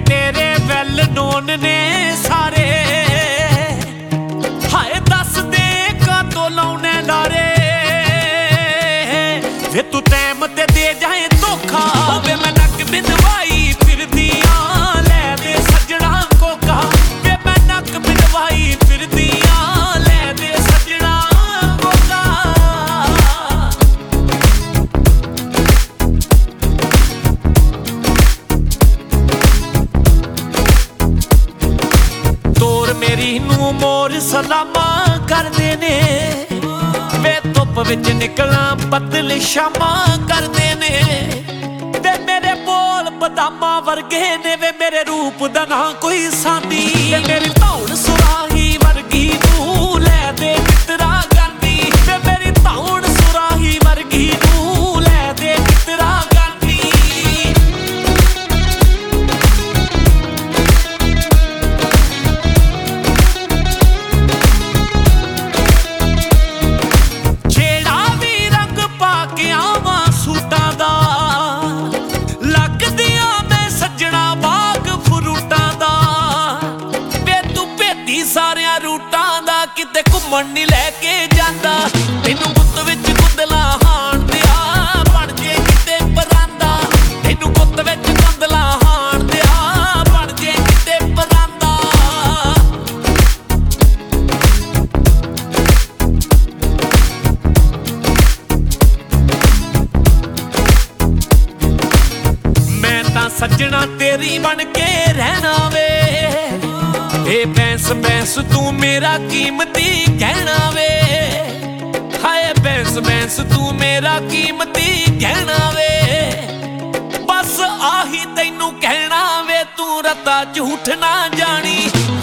तेरे well known ने सारे, हाय दस दे कातों लाउने लारे। वे तू टैम ते दे जाए धोखा, वे मैं नक बिंदवाई फिरदियां लै दे सजना कोका। वे मैं नक बिंदवाई फिरदियां लै दे सजना कोका। तोर मेरी नू मोर सलामा करदे ने, वे धुप विच निकला बदल शामा करदे ने। वे मेरे बोल बदामा वर्गे ने, वे मेरे रूप दा ना कोई सांदी। वे मेरी धौड़ सुराही वर्गी तू लै दे मित्तरा गांधी। वे मेरी धौड़ सुराही वर्गी तू लै दे मित्तरा गांधी। छेड़ा भी रंग पा के आवां सूटां दा, लगदियां मैं सज्जणा बाग फ्रूटां दा। वे तू भेदी सारियां रूटां दा, किते घुम्मण नहीं लैके जांदा। तैनू गुत्त विच गुंदला हाण दिया बण जे किते परांदा। तैनू गुत्त विच गुंदला हाण दिया बण जे किते परांदा। मैं तां सज्जणा तेरी बन के रहना वे। ए बैंस बैंस तू मेरा कीमती गहना वे। हाय बैंस बैंस तू मेरा कीमती गहना वे। बस आही तैनू कहना वे, तू रता झूठ ना जानी।